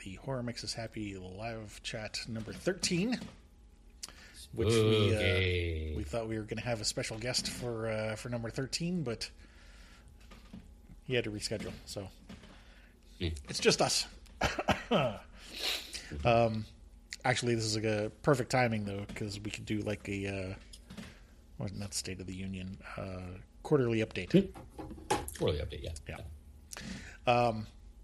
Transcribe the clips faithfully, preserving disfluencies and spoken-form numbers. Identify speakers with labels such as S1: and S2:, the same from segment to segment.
S1: the Horror Makes Us Happy live chat number thirteen, which we uh, we thought we were going to have a special guest for uh, for number thirteen, but he had to reschedule, so mm. it's just us. um, actually, this is like a perfect timing though, because we could do like a uh, well, not State of the Union, uh, quarterly update.
S2: Hmm. Quarterly update, yeah,
S1: yeah. Um,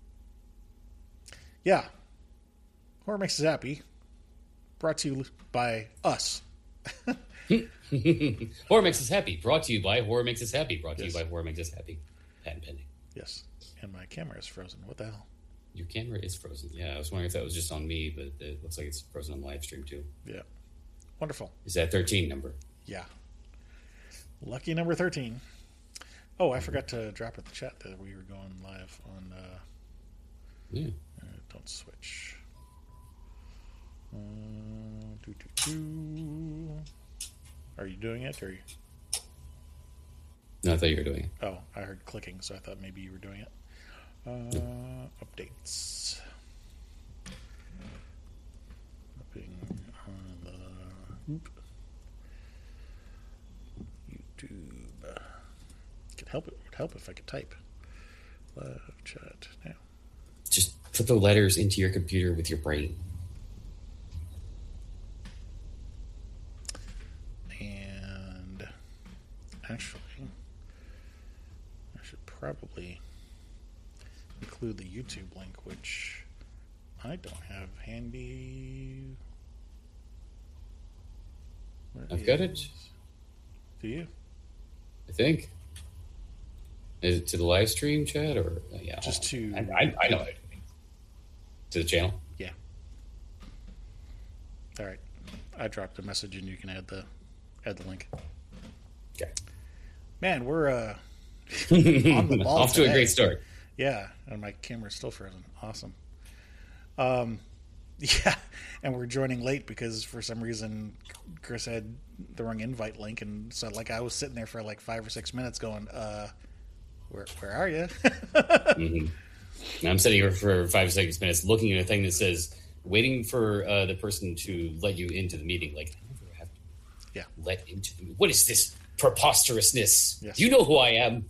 S1: yeah, Horror Makes Us Happy, brought to you by us.
S2: Horror Makes Us Happy, brought to you by Horror Makes Us Happy, brought to yes. you by Horror Makes Us Happy. Patent pending.
S1: Yes, and my camera is frozen. What the hell?
S2: Your camera is frozen. Yeah, I was wondering if that was just on me, but it looks like it's frozen on the live stream too.
S1: Yeah, wonderful.
S2: Is that thirteen number?
S1: Yeah, lucky number thirteen. Oh, I forgot to drop at the chat that we were going live on. Uh,
S2: yeah.
S1: Uh, don't switch. Uh, doo, doo, doo. Are you doing it, or? Are you...
S2: No, I thought you were doing it.
S1: Oh, I heard clicking, so I thought maybe you were doing it. Uh, yeah. Updates. Upping on the oop. YouTube. Could help it. Would help if I could type. Live chat now.
S2: Just put the letters into your computer with your brain.
S1: And actually, I should probably include the YouTube link, which I don't have handy.
S2: Where I've got it.
S1: Do you?
S2: I think. Is it to the live stream chat or uh, yeah?
S1: Just to
S2: I, I, I know it. To the channel.
S1: Yeah. All right. I dropped a message and you can add the add the link.
S2: Okay.
S1: Man, we're uh, on the ball
S2: off to
S1: today.
S2: a great start.
S1: Yeah, and my camera's still frozen. Awesome. Um, yeah, and we're joining late because for some reason Chris had the wrong invite link, and so like I was sitting there for like five or six minutes going, uh, where where are you?
S2: mm-hmm. And I'm sitting here for five or six minutes looking at a thing that says waiting for uh, the person to let you into the meeting. Like, I never have to
S1: yeah.
S2: let into the meeting. What is this preposterousness?
S1: Yes.
S2: You know who I am.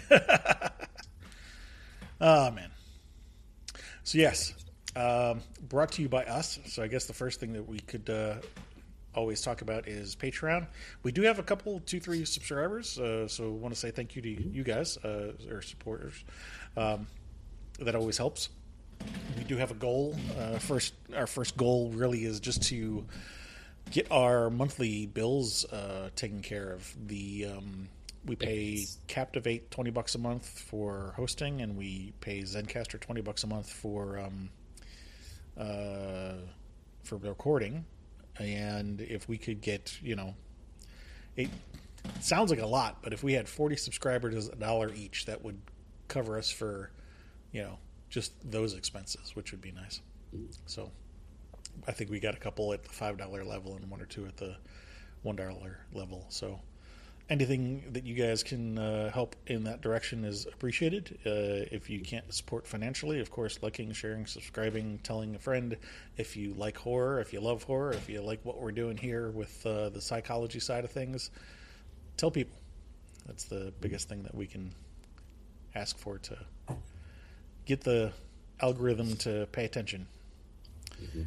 S1: Oh, man. So, yes, um, brought to you by us. So I guess the first thing that we could uh, always talk about is Patreon. We do have a couple, two, three subscribers. Uh, so I want to say thank you to you guys, uh, or supporters. Um, that always helps. We do have a goal. Uh, first, our first goal really is just to get our monthly bills uh, taken care of. The um, we pay Captivate twenty bucks a month for hosting, and we pay Zencastr twenty bucks a month for um, uh, for recording. And if we could get, you know, it sounds like a lot, but if we had forty subscribers, a dollar each, that would cover us for, you know, just those expenses, which would be nice. So I think we got a couple at the five dollar level and one or two at the one dollar level. So anything that you guys can uh, help in that direction is appreciated. Uh, if you can't support financially, of course, liking, sharing, subscribing, telling a friend. If you like horror, if you love horror, if you like what we're doing here with uh, the psychology side of things, tell people. That's the biggest thing that we can ask for to get the algorithm to pay attention.
S2: Mm-hmm.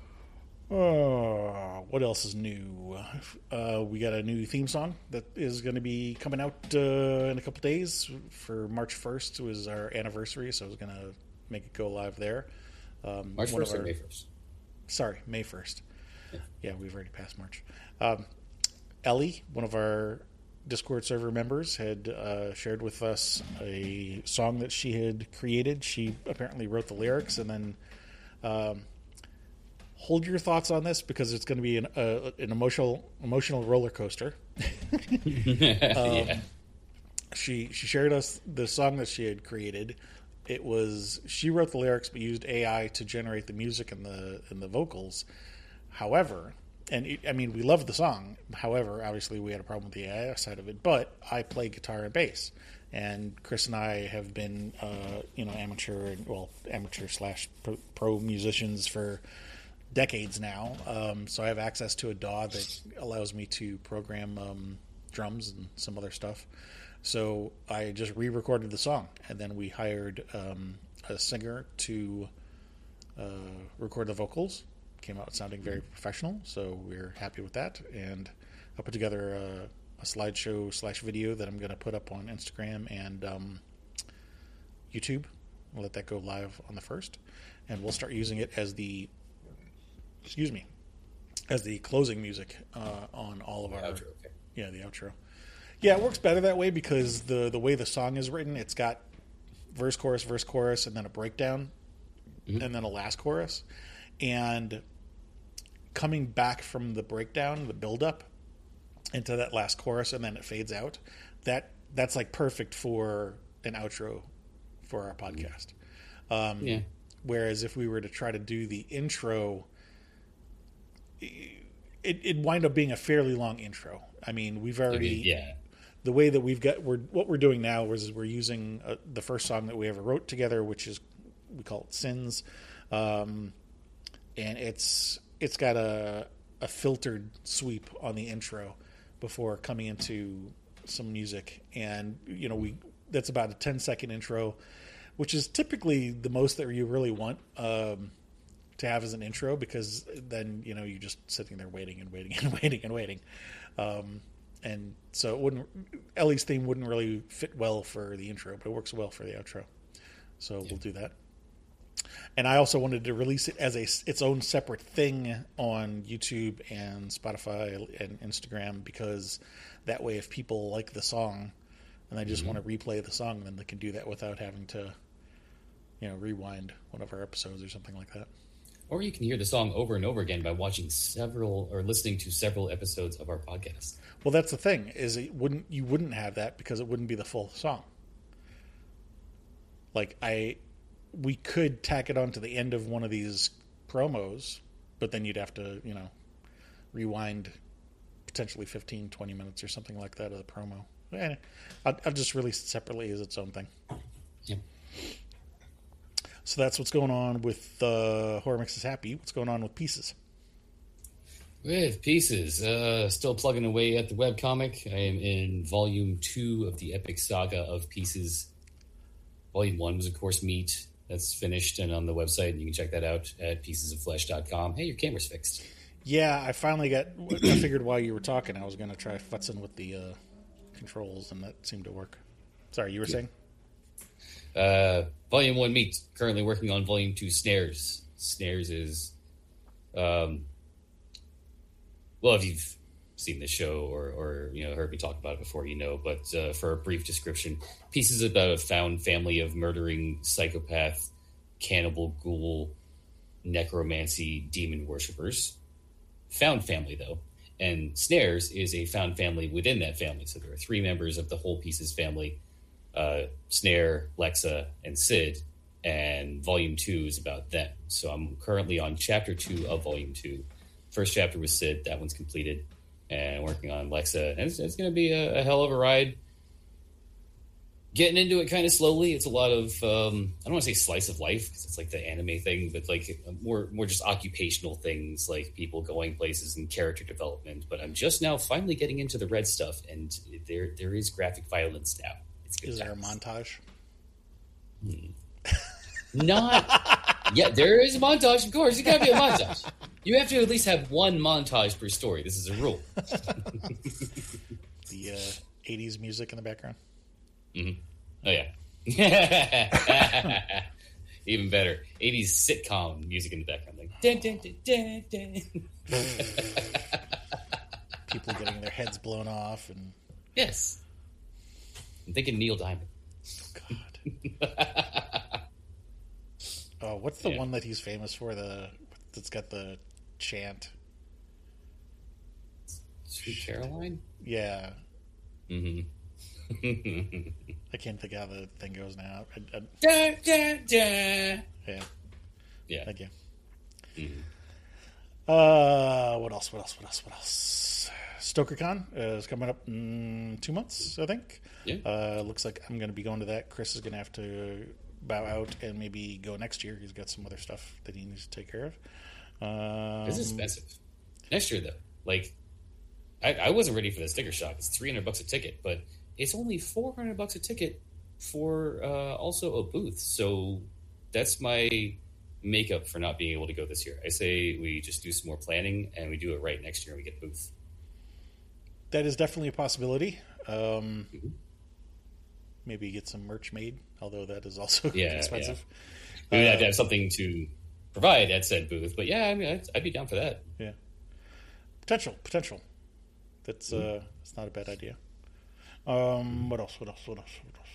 S1: Oh, what else is new? Uh, we got a new theme song that is going to be coming out uh, in a couple days. For March first was our anniversary, so I was going to make it go live there. Um,
S2: March first
S1: our,
S2: or May first?
S1: Sorry, May first.
S2: Yeah.
S1: yeah, we've already passed March. Um, Ellie, one of our Discord server members, had uh, shared with us a song that she had created. She apparently wrote the lyrics, and then um, hold your thoughts on this because it's going to be an, uh, an emotional emotional roller coaster. um,
S2: yeah.
S1: She she shared us the song that she had created. It was she wrote the lyrics but used A I to generate the music and the and the vocals. However, and it, I mean we loved the song. However, obviously we had a problem with the A I side of it. But I play guitar and bass, and Chris and I have been, uh, you know, amateur, well, amateur slash pro, pro musicians for decades now. Um, so I have access to a D A W that allows me to program um, drums and some other stuff. So I just re-recorded the song, and then we hired um, a singer to uh, record the vocals. Came out sounding very professional, so we're happy with that. And I put together a, a slideshow slash video that I'm going to put up on Instagram and um, YouTube. We'll let that go live on the first, and we'll start using it as the excuse me as the closing music uh, on all of our
S2: outro, okay.
S1: yeah the outro. Yeah, it works better that way because the the way the song is written, it's got verse, chorus, verse, chorus, and then a breakdown, mm-hmm. and then a last chorus. And coming back from the breakdown, the build-up, into that last chorus, and then it fades out, that that's like perfect for an outro for our podcast. Um, yeah. Whereas if we were to try to do the intro, it, it'd wind up being a fairly long intro. I mean, we've already...
S2: Yeah.
S1: The way that we've got, we're what we're doing now is we're using uh, the first song that we ever wrote together, which is, we call it Sins, um, and it's it's got a a filtered sweep on the intro before coming into some music, and you know we that's about a ten second intro, which is typically the most that you really want um, to have as an intro, because then you know you're just sitting there waiting and waiting and waiting and waiting. Um, And so it wouldn't, Ellie's theme wouldn't really fit well for the intro, but it works well for the outro. So yeah. We'll do that. And I also wanted to release it as a its own separate thing on YouTube and Spotify and Instagram, because that way if people like the song and they just mm-hmm. want to replay the song, then they can do that without having to, you know, rewind one of our episodes or something like that.
S2: Or you can hear the song over and over again by watching several or listening to several episodes of our podcast.
S1: Well, that's the thing, is it wouldn't you wouldn't have that because it wouldn't be the full song. Like I we could tack it on to the end of one of these promos, but then you'd have to, you know, rewind potentially fifteen, twenty minutes or something like that of the promo. Eh, I'll, I'll just release it separately as its own thing.
S2: Yeah.
S1: So that's what's going on with uh, Horror Makes Us Happy. What's going on with Pieces?
S2: With Pieces, uh, still plugging away at the webcomic. I am in volume two of the epic saga of Pieces. Volume one was, of course, Meat. That's finished and on the website, and you can check that out at pieces of flesh dot com. Hey, your camera's fixed.
S1: Yeah, I finally got... I figured while you were talking, I was going to try futzing with the uh, controls, and that seemed to work. Sorry, you were yeah. saying?
S2: Uh, volume one Meat. Currently working on volume two Snares. Snares is... Um, well, if you've seen the show or, or you know heard me talk about it before, you know. But uh, for a brief description, Pieces is about a found family of murdering psychopath, cannibal, ghoul, necromancy, demon worshippers. Found family, though. And Snares is a found family within that family. So there are three members of the whole Pieces family. Uh, Snare, Lexa, and Sid. And volume two is about them. So I'm currently on chapter two of volume two. First chapter was Sid. That one's completed. And working on Lexa. And it's, it's going to be a, a hell of a ride. Getting into it kind of slowly. It's a lot of, um, I don't want to say slice of life, because it's like the anime thing, but like more more just occupational things, like people going places and character development. But I'm just now finally getting into the red stuff, and there there is graphic violence now. It's good
S1: is
S2: times.
S1: There a montage?
S2: Hmm. Not... Yeah, there is a montage, of course. It's got to be a montage. You have to at least have one montage per story. This is a rule.
S1: The uh, eighties music in the background.
S2: Mm-hmm. Oh, yeah. Even better. eighties sitcom music in the background. Like, dun, dun, dun, dun, dun.
S1: People getting their heads blown off. And
S2: yes. I'm thinking Neil Diamond.
S1: Oh, God. Oh, what's the yeah. one that he's famous for? The that's got the chant.
S2: Sweet Caroline?
S1: Yeah.
S2: Mm-hmm.
S1: I can't think how the thing goes now. I, I,
S2: da, da, da.
S1: Yeah.
S2: Yeah.
S1: Thank you.
S2: Mm-hmm.
S1: Uh, what else? What else? What else? What else? StokerCon uh, is coming up in two months, I think.
S2: Yeah.
S1: Uh, looks like I'm going to be going to that. Chris is going to have to bow out and maybe go next year. He's got some other stuff that he needs to take care of. Um,
S2: It's expensive. Next year, though, like, I, I wasn't ready for the sticker shock. It's three hundred bucks a ticket, but it's only four hundred bucks a ticket for uh, also a booth. So that's my makeup for not being able to go this year. I say we just do some more planning and we do it right next year and we get a booth.
S1: That is definitely a possibility. Um,
S2: Mhm.
S1: Maybe get some merch made, although that is also
S2: Yeah,
S1: expensive.
S2: We would
S1: Uh,
S2: have to have something to provide at said booth. But yeah, I mean, I'd, I'd be down for that.
S1: Yeah, potential, potential. That's uh, that's not a bad idea. Um, what else? What else? What else? What else?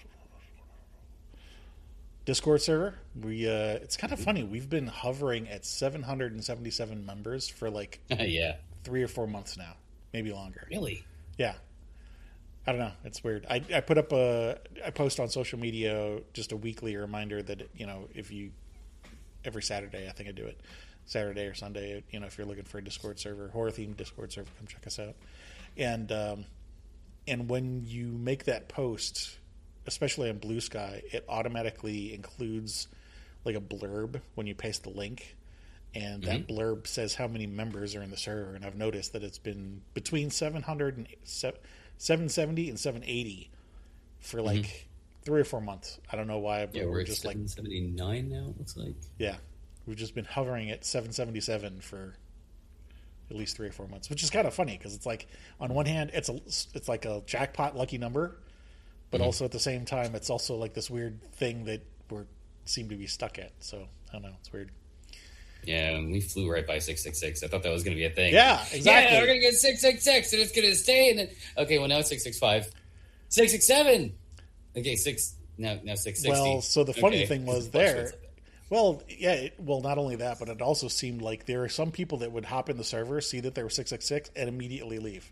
S1: Discord server. We uh, it's kind of funny. We've been hovering at seven hundred seventy-seven members for like
S2: Yeah.
S1: three or four months now, maybe longer.
S2: Really?
S1: Yeah. I don't know. It's weird. I, I put up a I post on social media just a weekly reminder that, you know, if you every Saturday, I think I do it, Saturday or Sunday, you know, if you're looking for a Discord server, horror themed Discord server, come check us out. And um, and when you make that post, especially on Blue Sky, it automatically includes like a blurb when you paste the link. And that
S2: Mhm.
S1: blurb says how many members are in the server. And I've noticed that it's been between seven hundred and seven seventy and seven eighty for like three or four months. I don't know why, but
S2: Yeah,
S1: we're,
S2: we're at
S1: just like,
S2: seven seventy-nine now, it looks like.
S1: yeah, we've just been hovering at seven seventy-seven for at least three or four months, which is kind of funny because it's like, on one hand, it's a, it's like a jackpot lucky number, but
S2: Mhm.
S1: also at the same time, it's also like this weird thing that we're seem to be stuck at. So I don't know, it's weird.
S2: Yeah, and we flew right by six six six. I thought that was going to be a thing.
S1: Yeah, exactly.
S2: Yeah, we're going to get six six six, and it's going to stay. And then, okay, well, now it's six six five. six six seven. Okay, six. Now, now six sixty.
S1: Well, so the funny
S2: Okay.
S1: thing was
S2: It
S1: there.
S2: fluctuates like that.
S1: Well, yeah. It, well, not only that, but it also seemed like there are some people that would hop in the server, see that there were six six six, and immediately leave.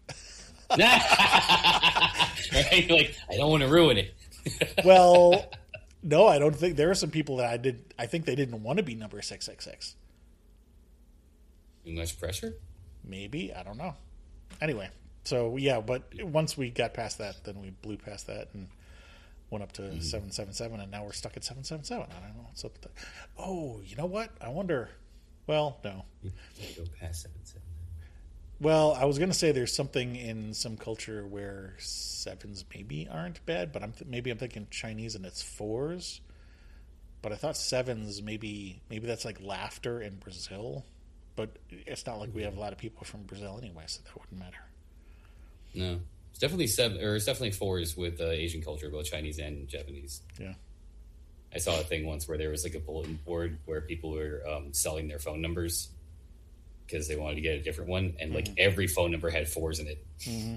S2: Right? Like, I don't want to ruin it.
S1: Well, no, I don't think there are some people that I did. I think they didn't want to be number six six six.
S2: Too much pressure?
S1: Maybe, I don't know. Anyway, so yeah, but once we got past that, then we blew past that and went up to mm-hmm. seven seven seven, and now we're stuck at seven seven seven. I don't know what's up with that. Oh, you know what? I wonder. Well, no.
S2: You go past seven seven.
S1: Well, I was going to say there's something in some culture where sevens maybe aren't bad, but I'm th- maybe I'm thinking Chinese and it's fours. But I thought sevens maybe maybe that's like laughter in Brazil, but it's not like we have a lot of people from Brazil anyway, so that wouldn't matter.
S2: No, it's definitely seven, or it's definitely fours with uh, Asian culture, both Chinese and Japanese.
S1: Yeah,
S2: I saw a thing once where there was like a bulletin board where people were um, selling their phone numbers because they wanted to get a different one, and like mm-hmm. every phone number had fours in it.
S1: Mm-hmm.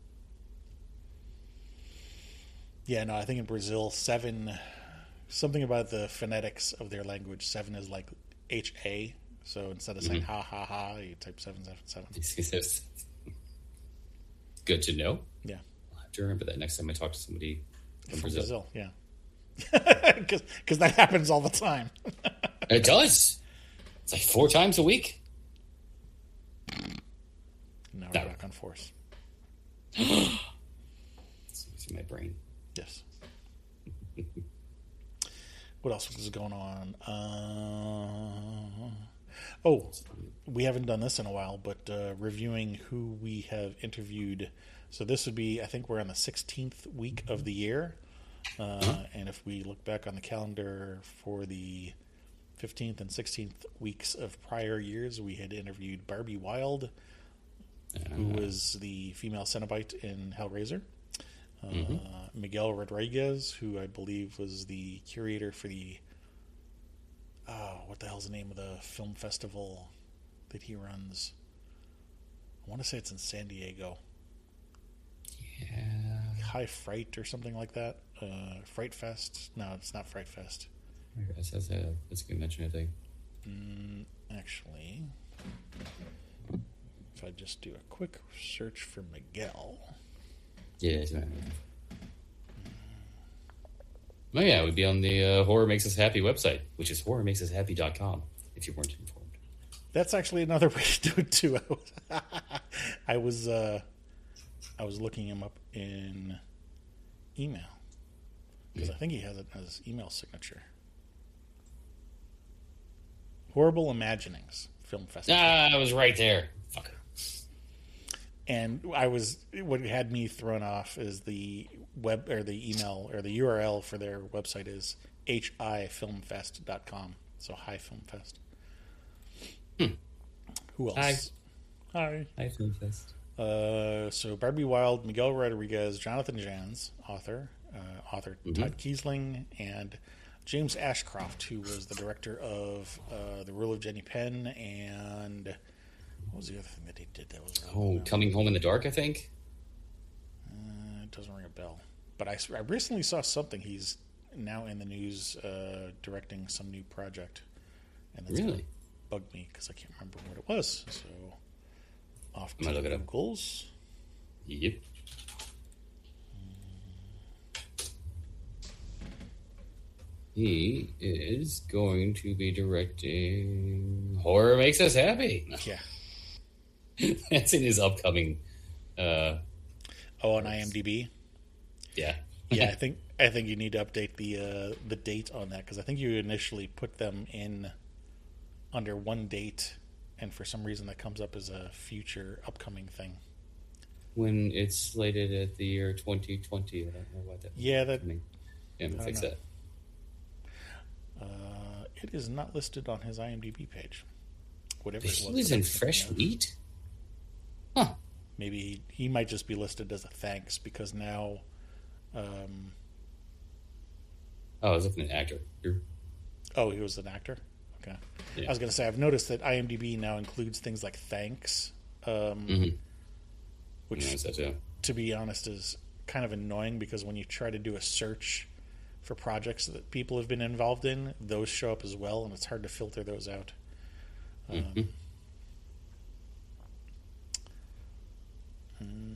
S1: Yeah, no, I think in Brazil, seven, something about the phonetics of their language, seven is like H A, so instead of saying mm-hmm. ha ha ha, you type seven seven seven.
S2: Good to know.
S1: Yeah.
S2: I'll have to remember that next time I talk to somebody from,
S1: from
S2: Brazil.
S1: Brazil. Yeah. Because that happens all the time.
S2: It does. It's like four times a week.
S1: Now we're
S2: No.
S1: back on force.
S2: It's in my brain.
S1: Yes. What else is going on? Uh, oh, we haven't done this in a while, but uh, reviewing who we have interviewed. So this would be, I think we're on the sixteenth week of the year. Uh, and if we look back on the calendar for the fifteenth and sixteenth weeks of prior years, we had interviewed Barbie Wilde, who was the female Cenobite in Hellraiser. Uh, mm-hmm. Miguel Rodriguez, who I believe was the curator for the, oh, what the hell's the name of the film festival that he runs? I want to say it's in San Diego.
S2: Yeah.
S1: High Fright or something like that. Uh, Fright Fest? No, it's not Fright Fest.
S2: That's, that's, a, that's a good mention, I think.
S1: Mm, actually, if I just do a quick search for Miguel.
S2: Yeah, it's right. Oh yeah, it would be on the uh, Horror Makes Us Happy website, which is horror makes us happy dot com, if you weren't informed.
S1: That's actually another way to do it too. I was uh, I was looking him up in email because I think he has it as his email signature. Horrible Imaginings Film Festival.
S2: Ah, I was right there. Fucker.
S1: And I was what had me thrown off is the web or the email or the U R L for their website is h i film fest dot com. So Hi Film Fest.
S2: Hmm.
S1: Who else?
S2: Hi.
S1: Hi.
S2: Hi, Film Fest.
S1: Uh, so Barbie Wilde, Miguel Rodriguez, Jonathan Jans, author, uh, author mm-hmm. Todd Kiesling, and James Ashcroft, who was the director of uh, The Rule of Jenny Penn, and what was the other thing that he did that was
S2: really oh, Coming Home in the Dark, I think.
S1: Uh, it doesn't ring a bell, but I, I recently saw something. He's now in the news uh, directing some new project, and that's
S2: really
S1: bugged me because I can't remember what it was. So off to
S2: look it up.
S1: Goals.
S2: Yep. He is going to be directing Horror Makes Us Happy.
S1: Yeah.
S2: That's in his upcoming. Uh,
S1: oh, on IMDb.
S2: Yeah.
S1: yeah, I think I think you need to update the uh, the date on that because I think you initially put them in under one date, and for some reason that comes up as a future upcoming thing.
S2: When it's slated at the year twenty twenty, I don't know why that.
S1: Yeah, that.
S2: Coming. Yeah, I'm gonna fix know. that.
S1: Uh, it is not listed on his IMDb page. Whatever
S2: but
S1: it was.
S2: He was in Fresh Meat? Huh.
S1: Maybe he might just be listed as a thanks because now. Um,
S2: oh, I was looking at an actor. You're...
S1: Oh, he was an actor? Okay.
S2: Yeah.
S1: I was going to say, I've noticed that IMDb now includes things like thanks, um,
S2: mm-hmm.
S1: which,
S2: that too.
S1: to be honest, is kind of annoying because when you try to do a search for projects that people have been involved in, those show up as well, and it's hard to filter those out.
S2: Mm-hmm.
S1: Um,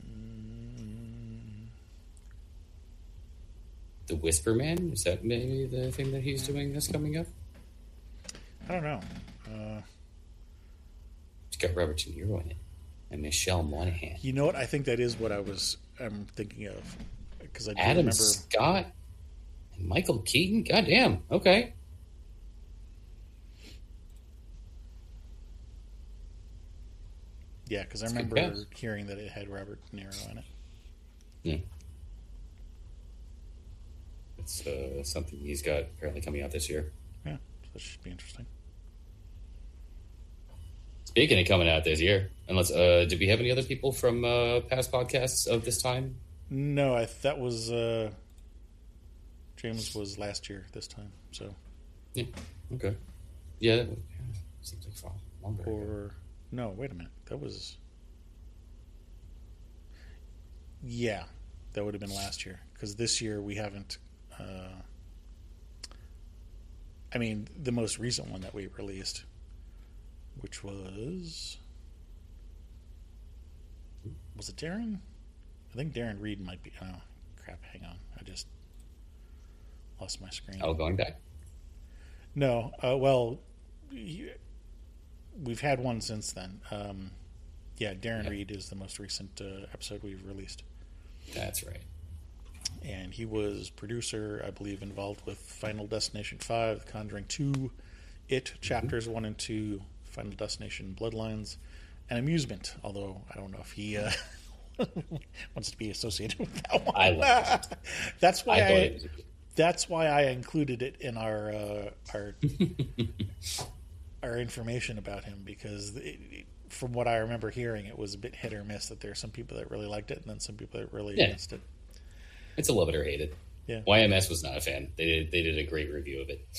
S2: the Whisper Man? Is that maybe the thing that he's doing that's coming up?
S1: I don't know. Uh,
S2: it's got Robert De Niro in it and Michelle Monaghan.
S1: You know what? I think that is what I was I'm thinking of because I do
S2: Adam
S1: remember
S2: Scott and Michael Keaton. Goddamn. Okay.
S1: Yeah, because I remember hearing that it had Robert De Niro in it.
S2: Yeah. It's uh, something he's got apparently coming out this year.
S1: Yeah, so that should be interesting.
S2: Speaking of coming out this year, unless uh, did we have any other people from uh, past podcasts of this time?
S1: No, I that was uh, James was last year this time. So
S2: yeah, okay, yeah, that was, yeah seems like far longer.
S1: Or
S2: ago.
S1: No, wait a minute, that was yeah, that would have been last year because this year we haven't. Uh, I mean, the most recent one that we released, which was was it Darren? I think Darren Reed might be. Oh, crap! Hang on, I just lost my screen.
S2: Oh, going back?
S1: No, uh, well, we've had one since then. Um, yeah, Darren yeah. Reed is the most recent uh, episode we've released.
S2: That's right.
S1: And he was producer, I believe, involved with Final Destination five, The Conjuring two, It, Chapters mm-hmm. one and two, Final Destination Bloodlines, and Amusement, although I don't know if he uh, wants to be associated with that one.
S2: I love it.
S1: That's why
S2: I,
S1: I that's why I included it in our uh, our our information about him, because it, it, from what I remember hearing, it was a bit hit or miss, that there are some people that really liked it and then some people that really
S2: yeah.
S1: missed it.
S2: It's a love it or hate it.
S1: Yeah.
S2: Y M S was not a fan. They did they did a great review of it.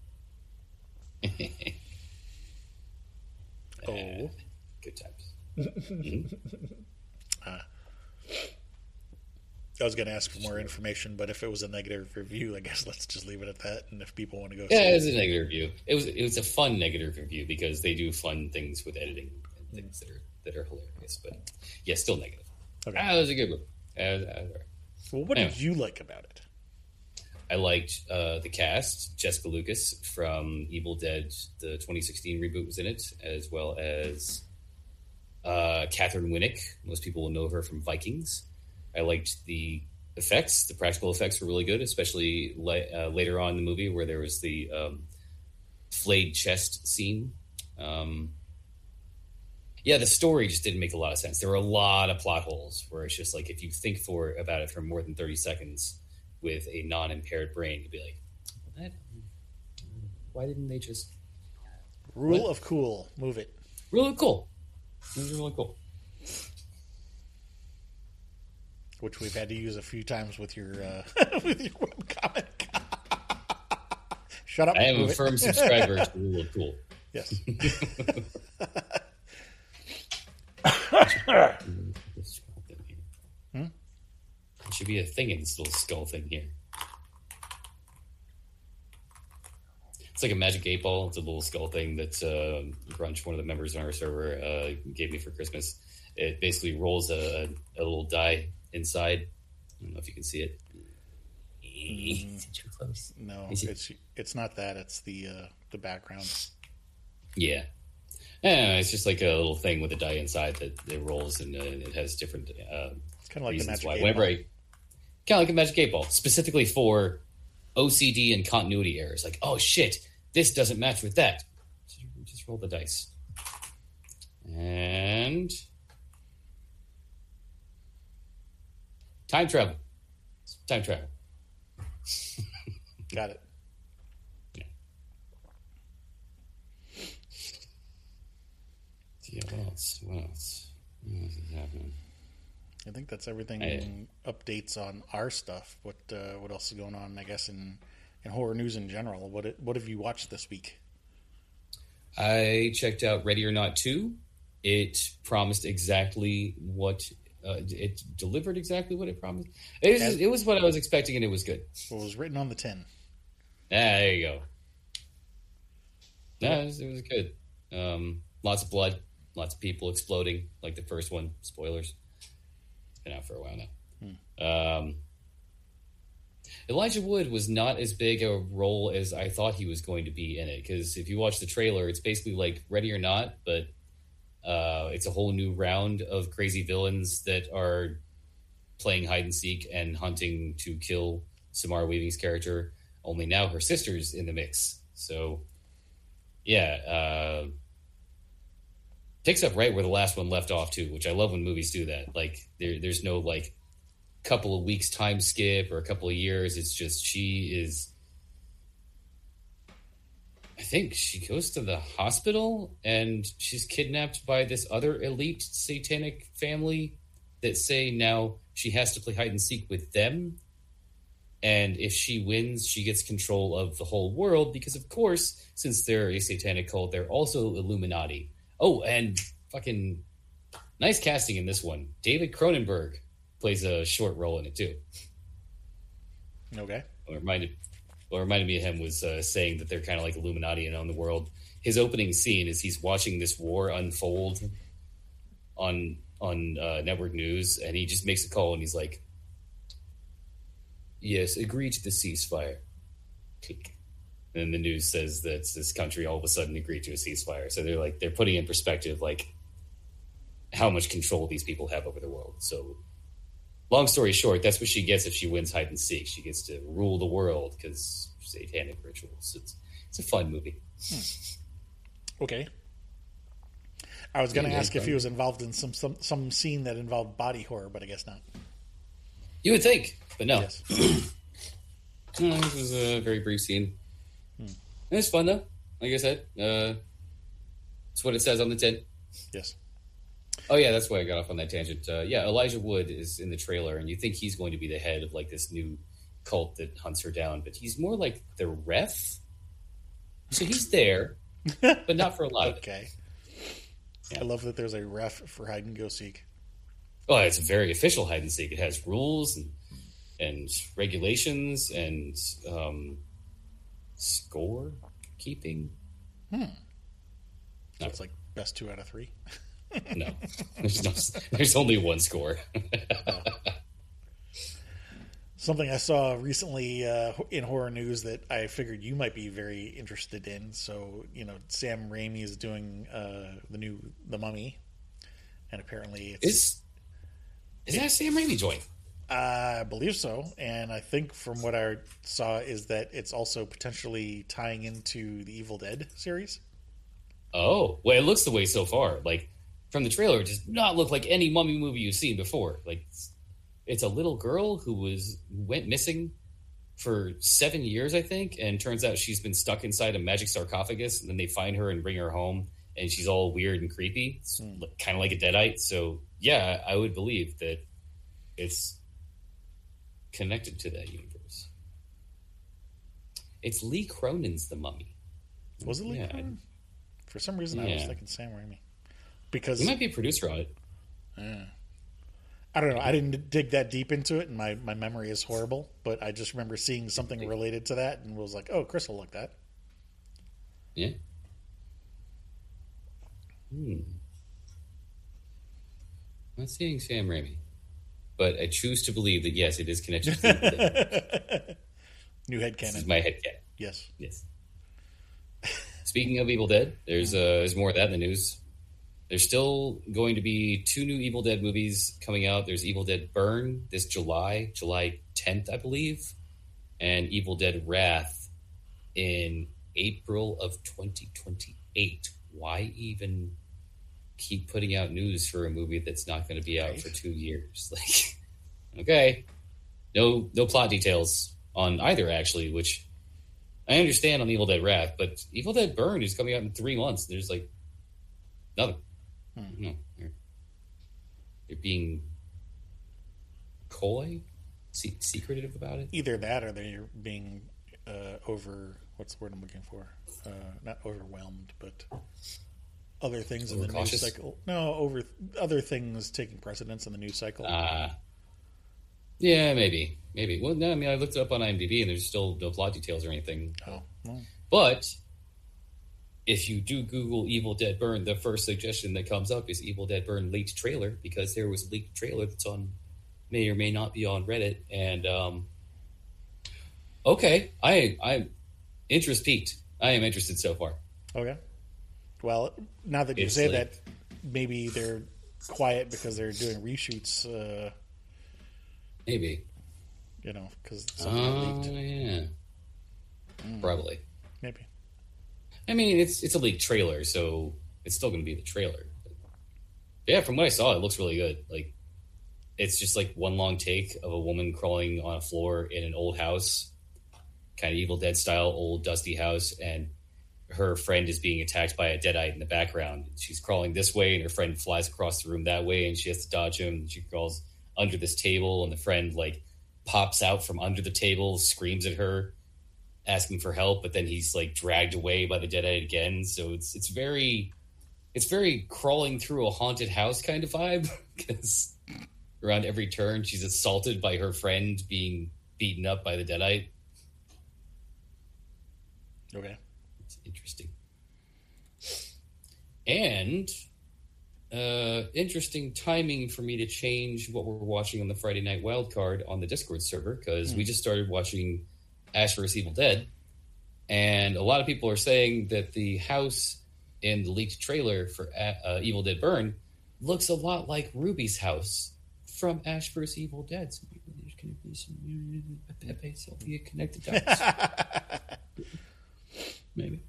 S1: Oh.
S2: Uh, good times. mm-hmm.
S1: uh, I was going to ask for more information, but if it was a negative review, I guess let's just leave it at that. And if people want to go,
S2: yeah,
S1: see
S2: it was a negative review. It was it was a fun negative review because they do fun things with editing and things that are that are hilarious. But yeah, still negative. Okay, ah, it was a good movie. Uh, uh,
S1: well, what anyway. did you like about it?
S2: I liked uh, the cast. Jessica Lucas from Evil Dead, the twenty sixteen reboot, was in it, as well as uh, Catherine Winnick. Most people will know her from Vikings. I liked the effects. The practical effects were really good, especially la- uh, later on in the movie where there was the um, flayed chest scene. Um, yeah, the story just didn't make a lot of sense. There were a lot of plot holes where it's just like if you think for about it for more than thirty seconds with a non-impaired brain, you'd be like, what? Why didn't they just...
S1: Rule
S2: what?
S1: of cool. Move it.
S2: Really cool. It was really cool.
S1: Which we've had to use a few times with your uh, with your webcomic. Shut up.
S2: I am a
S1: move
S2: firm
S1: it.
S2: subscriber to Rule of Cool.
S1: Yes. Hmm?
S2: There should be a thing in this little skull thing here. It's like a magic eight ball. It's a little skull thing that uh, Grunch, one of the members on our server, uh, gave me for Christmas. It basically rolls a, a little die inside. I don't know if you can see it.
S1: Mm,
S2: Is it too close?
S1: no,
S2: Is it?
S1: it's it's not that. It's the uh, the background.
S2: Yeah. Yeah, it's just like a little thing with a die inside that it rolls, and uh, it has different uh,
S1: It's kind of like the
S2: reasons
S1: magic
S2: why.
S1: eight
S2: Whenever
S1: ball.
S2: I kind of like a magic eight ball, specifically for O C D and continuity errors. Like, oh shit, this doesn't match with that. So you just roll the dice, and time travel. Time travel.
S1: Got it.
S2: Yeah, what else? What else? What else is happening?
S1: I think that's everything.
S2: I-
S1: Updates on our stuff. What uh, what else is going on? I guess in, in horror news in general. What what have you watched this week?
S2: I checked out Ready or Not two. It promised exactly what uh, it delivered exactly what it promised. It was,
S1: As-
S2: it was what I was expecting, and it was good.
S1: What was written on the tin?
S2: Ah, there you go. No, it was, it was good. Um, lots of blood, lots of people exploding, like the first one. Spoilers. It's been out for a while now. Um, Elijah Wood was not as big a role as I thought he was going to be in it. Because if you watch the trailer, it's basically like Ready or Not, but uh, it's a whole new round of crazy villains that are playing hide and seek and hunting to kill Samara Weaving's character. Only now her sister's in the mix. So, yeah, uh, picks up right where the last one left off too, which I love when movies do that. Like there, there's no like couple of weeks time skip or a couple of years. It's just she is. I think she goes to the hospital and she's kidnapped by this other elite satanic family that say now she has to play hide and seek with them. And if she wins, she gets control of the whole world because, of course, since they're a satanic cult, they're also Illuminati. Oh, and fucking nice casting in this one. David Cronenberg plays a short role in it, too.
S1: Okay.
S2: What reminded, what reminded me of him was uh, saying that they're kind of like Illuminati and own the world. His opening scene is he's watching this war unfold on, on uh, network news, and he just makes a call, and he's like, yes, agree to the ceasefire. Click. And the news says that this country all of a sudden agreed to a ceasefire. So they're like, they're putting in perspective, like, how much control these people have over the world. So, long story short, that's what she gets if she wins hide and seek. She gets to rule the world because satanic rituals. It's it's a fun movie.
S1: Hmm. Okay. I was going to
S2: Yeah,
S1: ask if
S2: fun.
S1: he was involved in some, some some scene that involved body horror, but I guess not.
S2: You would think, but no.
S1: Yes.
S2: No, this was a very brief scene.
S1: Hmm.
S2: It was fun though. Like I said, uh, it's what it says on the tin.
S1: Yes.
S2: Oh yeah, that's why I got off on that tangent. Uh, yeah, Elijah Wood is in the trailer, and you think he's going to be the head of like this new cult that hunts her down, but he's more like the ref. So he's there, but not for a lot of it.
S1: Okay.
S2: Yeah.
S1: I love that there's a ref for hide and go seek.
S2: Oh, it's a very official hide and seek. It has rules and and regulations and um, score keeping.
S1: Hmm.
S2: No.
S1: It's like best two out of three.
S2: No, there's no, there's only one score.
S1: Oh. Something I saw recently uh, in horror news that I figured you might be very interested in. So, you know, Sam Raimi is doing uh, the new The Mummy, and apparently it's
S2: Is is that a Sam Raimi joint?
S1: I believe so, and I think from what I saw is that it's also potentially tying into the Evil Dead series.
S2: Oh, well, it looks the way so far. Like, from the trailer, it does not look like any mummy movie you've seen before. Like, it's, it's a little girl who was went missing for seven years, I think, and turns out she's been stuck inside a magic sarcophagus, and then they find her and bring her home, and she's all weird and creepy. It's
S1: Hmm.
S2: kind of like a Deadite. So, yeah, I would believe that it's connected to that universe. It's Lee Cronin's The Mummy.
S1: Was it Lee
S2: Yeah.
S1: Cronin? For some reason, I was
S2: Yeah.
S1: thinking Sam Raimi. Because
S2: He might be a producer on it.
S1: Yeah. I don't know. I didn't dig that deep into it, and my, my memory is horrible. But I just remember seeing something related to that, and was like, "Oh, Chris will like that."
S2: Yeah. Hmm. Not seeing Sam Raimi, but I choose to believe that yes, it is connected to Evil Dead.
S1: New head
S2: This is
S1: canon.
S2: my head canon.
S1: Yes.
S2: Yes. Speaking of Evil Dead, there's uh, there's more of that in the news. There's still going to be two new Evil Dead movies coming out. There's Evil Dead Burn this July, July tenth, I believe, and Evil Dead Wrath in April of twenty twenty-eight. Why even keep putting out news for a movie that's not going to be out
S1: Right.
S2: for two years? Like, okay, no no plot details on either, actually, which I understand on Evil Dead Wrath, but Evil Dead Burn is coming out in three months. There's like nothing.
S1: Hmm.
S2: No, they're, they're being coy, se- secretive about it.
S1: Either that, or they're being uh, over. What's the word I'm looking for? Uh, not overwhelmed, but other things in the news
S2: Overcautious?
S1: cycle. No, over other things taking precedence in the news cycle.
S2: Uh, yeah, maybe, maybe. Well, no, I mean, I looked it up on IMDb, and there's still no plot details or anything.
S1: oh, well,
S2: But if you do Google Evil Dead Burn, the first suggestion that comes up is Evil Dead Burn leaked trailer, because there was a leaked trailer that's on, may or may not be on Reddit. And um, okay, I I interest peaked. I am interested so far.
S1: okay. Well, now that you
S2: It's
S1: say
S2: like-
S1: that, maybe they're quiet because they're doing reshoots. Uh,
S2: Maybe.
S1: you know, because something
S2: Oh
S1: leaked.
S2: yeah, probably.
S1: Maybe.
S2: I mean, it's it's a leaked trailer, so it's still going to be the trailer. But yeah, from what I saw, it looks really good. Like, it's just like one long take of a woman crawling on a floor in an old house, kind of Evil Dead style, old dusty house, and her friend is being attacked by a deadite in the background. She's crawling this way, and her friend flies across the room that way, and she has to dodge him. And she crawls under this table, and the friend like pops out from under the table, screams at her, asking for help, but then he's like dragged away by the deadite again. So it's it's very it's very crawling through a haunted house kind of vibe, because around every turn she's assaulted by her friend being beaten up by the deadite.
S1: Okay.
S2: It's interesting. And uh interesting timing for me to change what we're watching on the Friday Night Wild Card on the Discord server, because we just started watching Ash versus. Evil Dead, and a lot of people are saying that the house in the leaked trailer for uh, Evil Dead Burn looks a lot like Ruby's house from Ash versus. Evil Dead. So maybe there's going to be some Pepe Sylvia connected dots. Maybe.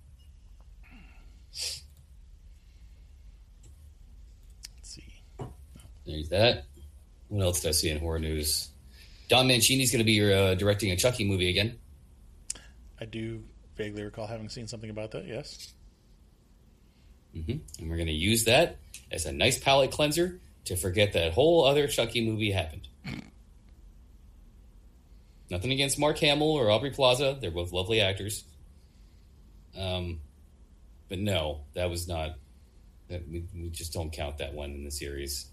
S1: Let's see.
S2: There's that. What else did I see in horror news? Don Mancini's going to be uh, directing a Chucky movie again.
S1: I do vaguely recall having seen something about that. Yes.
S2: hmm And we're going to use that as a nice palate cleanser to forget that whole other Chucky movie happened. Nothing against Mark Hamill or Aubrey Plaza. They're both lovely actors. Um, but no, that was not... That we, we just don't count that one in the series.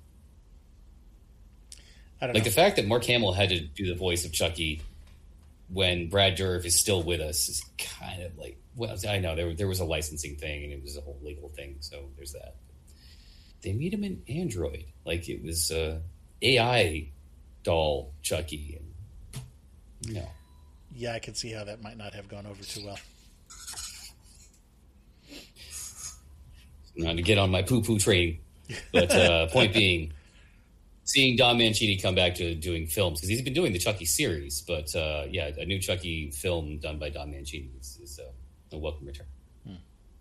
S1: I don't
S2: Like
S1: know.
S2: the fact that Mark Hamill had to do the voice of Chucky when Brad Dourif is still with us is kind of like, well, I know there there was a licensing thing and it was a whole legal thing, so there's that. They made him an android, like it was uh, A I doll Chucky, and no,
S1: Yeah, I can see how that might not have gone over too well.
S2: not to get on my poo poo train, but uh, point being, seeing Don Mancini come back to doing films, because he's been doing the Chucky series, but uh, yeah, a new Chucky film done by Don Mancini is, is uh, a welcome return. Hmm.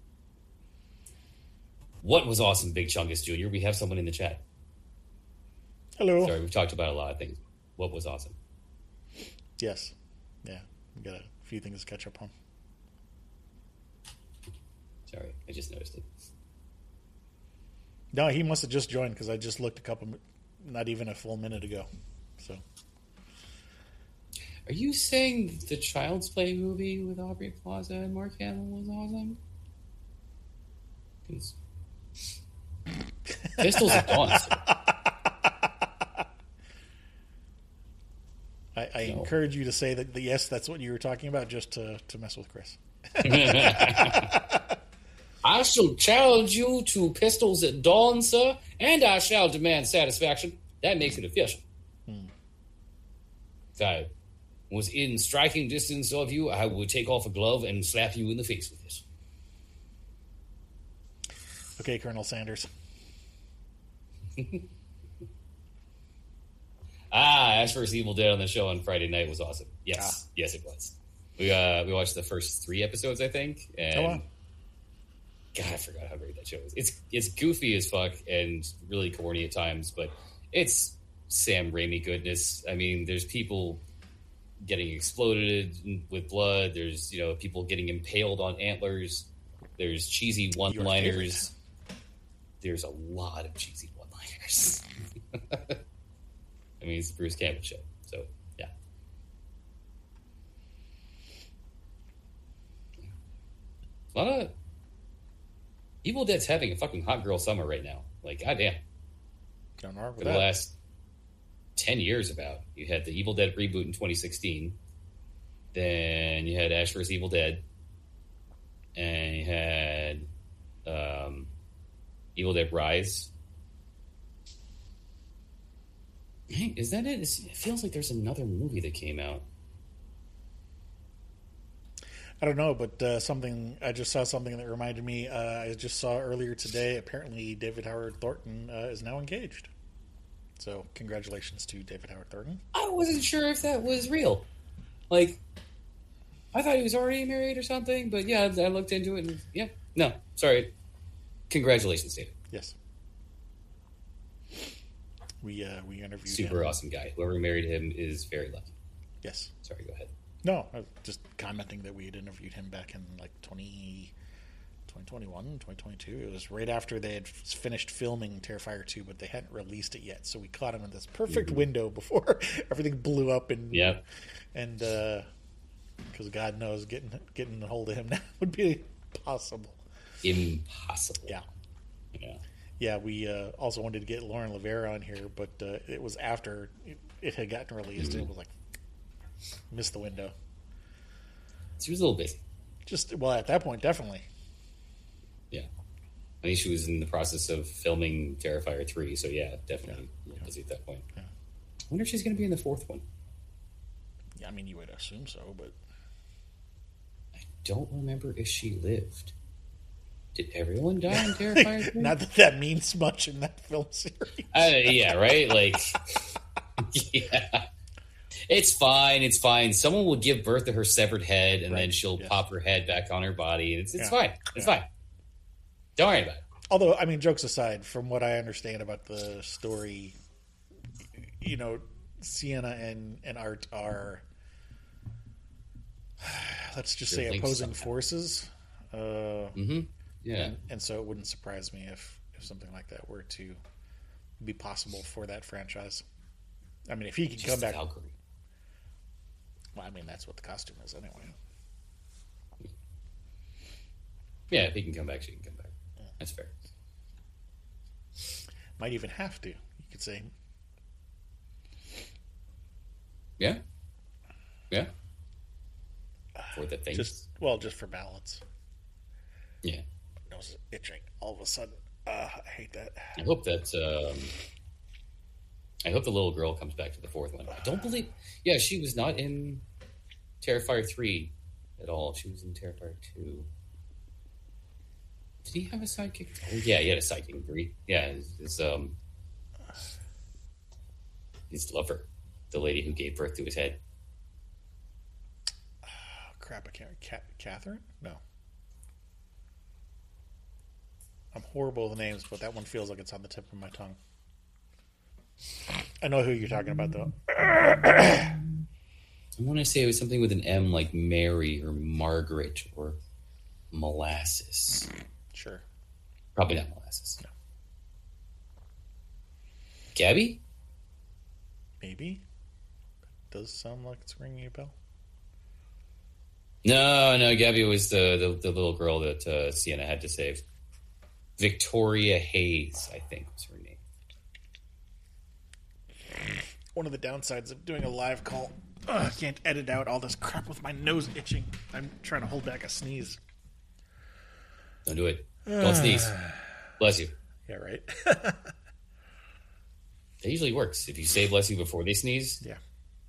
S2: What was awesome, Big Chungus Junior? We have someone in the chat.
S1: Hello.
S2: Sorry, we've talked about a lot of things. What was awesome?
S1: Yes. Yeah, we got a few things to catch up on.
S2: Sorry, I just noticed it.
S1: No, he must have just joined because I just looked a couple, not even a full minute ago. So,
S2: are you saying the Child's Play movie with Aubrey Plaza and Mark Hamill was awesome? Pistols at Dawn.
S1: I, I no. encourage you to say that the, yes, that's what you were talking about, just to, to mess with Chris.
S2: I shall challenge you to pistols at dawn, sir, and I shall demand satisfaction. That makes it official. Hmm. If I was in striking distance of you, I would take off a glove and slap you in the face with it.
S1: Okay, Colonel Sanders.
S2: ah, Ash versus. Evil Dead on the show on Friday night was awesome. Yes, ah. yes, it was. We uh, we watched the first three episodes, I think, and oh, wow. God, I forgot how great that show is. It's it's goofy as fuck and really corny at times, but it's Sam Raimi goodness. I mean, there's people getting exploded with blood. There's, you know, people getting impaled on antlers. There's cheesy one-liners. There's a lot of cheesy one-liners. I mean, it's the Bruce Campbell show, so yeah. A lot of Evil Dead's having a fucking hot girl summer right now. Like, goddamn.
S1: Don't know
S2: For the that. last ten years, about. You had the Evil Dead reboot in twenty sixteen. Then you had Ash versus. Evil Dead. And you had um, Evil Dead Rise. Hey, is that it? It's, it feels like there's another movie that came out.
S1: I don't know, but uh, something I just saw something that reminded me. Uh, I just saw earlier today. Apparently, David Howard Thornton uh, is now engaged. So, congratulations to David Howard Thornton.
S2: I wasn't sure if that was real. Like, I thought he was already married or something. But yeah, I looked into it, and yeah, no, sorry. Congratulations, David.
S1: Yes. We uh, we interviewed
S2: super
S1: him.
S2: Awesome guy. Whoever married him is very lucky.
S1: Yes.
S2: Sorry, go ahead.
S1: No, I was just commenting that we had interviewed him back in like twenty, twenty twenty-one, twenty twenty-two. It was right after they had finished filming Terrifier two, but they hadn't released it yet. So we caught him in this perfect mm-hmm. window before everything blew up. And
S2: yeah,
S1: and because uh, God knows getting getting a hold of him now would be impossible.
S2: Impossible.
S1: Yeah.
S2: Yeah.
S1: Yeah, we uh, also wanted to get Lauren Levera on here, but uh, it was after it, it had gotten released, mm-hmm. and it was like, missed the window.
S2: She was a little busy.
S1: Just, well, at that point, definitely.
S2: Yeah. I think she was in the process of filming Terrifier three, so yeah, definitely yeah. a little busy at that point. Yeah. I wonder if she's going to be in the fourth one.
S1: Yeah, I mean, you would assume so, but...
S2: I don't remember if she lived. Did everyone die in Terrifier three?
S1: Not that that means much in that film series.
S2: uh, yeah, right? Like, yeah. It's fine. It's fine. Someone will give birth to her severed head, and right. then she'll yes. pop her head back on her body. It's it's yeah. fine. It's yeah. fine. Don't worry about it.
S1: Although, I mean, jokes aside, from what I understand about the story, you know, Sienna and, and Art are, let's just They're say, opposing somehow. forces. Uh,
S2: mm-hmm. Yeah.
S1: And, and so it wouldn't surprise me if, if something like that were to be possible for that franchise. I mean, if he can
S2: Just
S1: come back.
S2: Valkyrie.
S1: Well, I mean, that's what the costume is anyway.
S2: Yeah, if he can come back, she can come back. Yeah. That's fair.
S1: Might even have to, you could say.
S2: Yeah. Yeah. For the things.
S1: Just, well, just for balance.
S2: Yeah.
S1: Nose is itching all of a sudden. Uh, I hate that.
S2: I hope that... Um, I hope the little girl comes back to the fourth one. I don't believe... Yeah, she was not in Terrifier three at all. She was in Terrifier two. Did he have a sidekick? Oh, yeah, he had a sidekick in three. Yeah, it's, it's, um... his lover, the lady who gave birth to his head.
S1: Oh, crap, I can't. Cat, Catherine? No. I'm horrible with names, but that one feels like it's on the tip of my tongue. I know who you're talking about, though.
S2: I want to say it was something with an M, like Mary or Margaret or Molasses.
S1: Sure.
S2: Probably not Molasses.
S1: No.
S2: Gabby?
S1: Maybe. Does sound like it's ringing a bell.
S2: No, no, Gabby was the, the, the little girl that uh, Sienna had to save. Victoria Hayes, I think, was her name.
S1: One of the downsides of doing a live call, ugh, I can't edit out all this crap with my nose itching. I'm trying to hold back a sneeze.
S2: Don't do it. Don't sneeze. Bless you.
S1: Yeah, right.
S2: It usually works. If you say bless you before they sneeze,
S1: Yeah.